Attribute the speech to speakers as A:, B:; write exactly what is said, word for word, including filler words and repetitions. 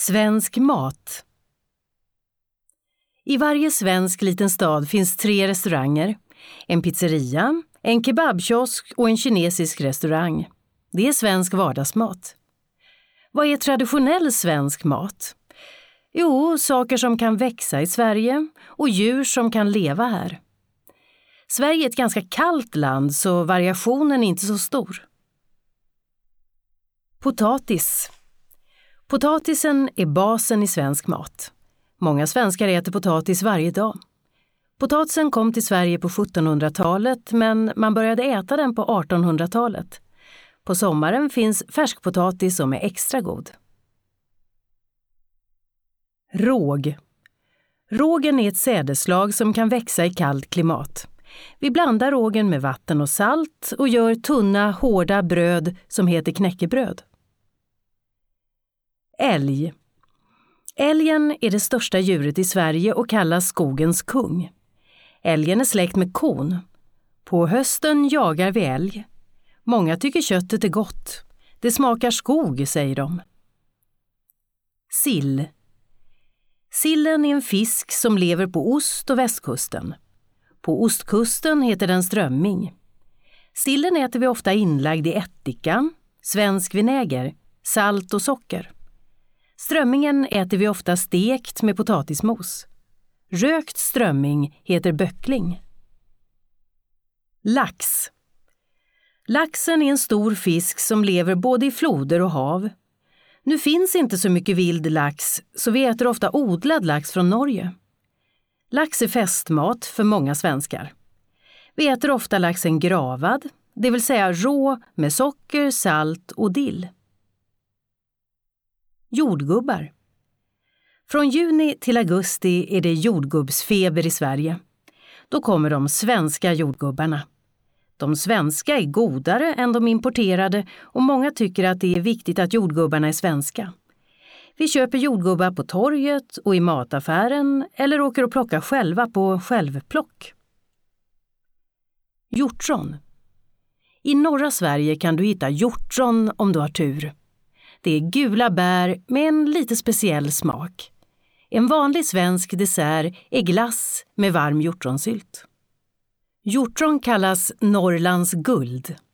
A: Svensk mat. I varje svensk liten stad finns tre restauranger, en pizzeria, en kebabkiosk och en kinesisk restaurang. Det är svensk vardagsmat. Vad är traditionell svensk mat? Jo, saker som kan växa i Sverige och djur som kan leva här. Sverige är ett ganska kallt land så variationen är inte så stor. Potatis. Potatisen är basen i svensk mat. Många svenskar äter potatis varje dag. Potatisen kom till Sverige på sjuttonhundratalet men man började äta den på artonhundratalet. På sommaren finns färskpotatis som är extra god. Råg. Rågen är ett sädeslag som kan växa i kallt klimat. Vi blandar rågen med vatten och salt och gör tunna, hårda bröd som heter knäckebröd. Älg. Älgen är det största djuret i Sverige och kallas skogens kung. Älgen är släkt med kon. På hösten jagar vi älg. Många tycker köttet är gott. Det smakar skog, säger de. Sill. Sillen är en fisk som lever på ost- och västkusten. På ostkusten heter den strömming. Sillen äter vi ofta inlagd i ättika, svensk vinäger, salt och socker. Strömmingen äter vi ofta stekt med potatismos. Rökt strömming heter böckling. Lax. Laxen är en stor fisk som lever både i floder och hav. Nu finns inte så mycket vild lax så vi äter ofta odlad lax från Norge. Lax är festmat för många svenskar. Vi äter ofta laxen gravad, det vill säga rå med socker, salt och dill. Jordgubbar. Från juni till augusti är det jordgubbsfeber i Sverige. Då kommer de svenska jordgubbarna. De svenska är godare än de importerade och många tycker att det är viktigt att jordgubbarna är svenska. Vi köper jordgubbar på torget och i mataffären eller åker och plockar själva på självplock. Hjortron. I norra Sverige kan du hitta hjortron om du har tur. Det är gula bär med en lite speciell smak. En vanlig svensk dessert är glass med varm hjortronsylt. Hjortron kallas Norrlands guld.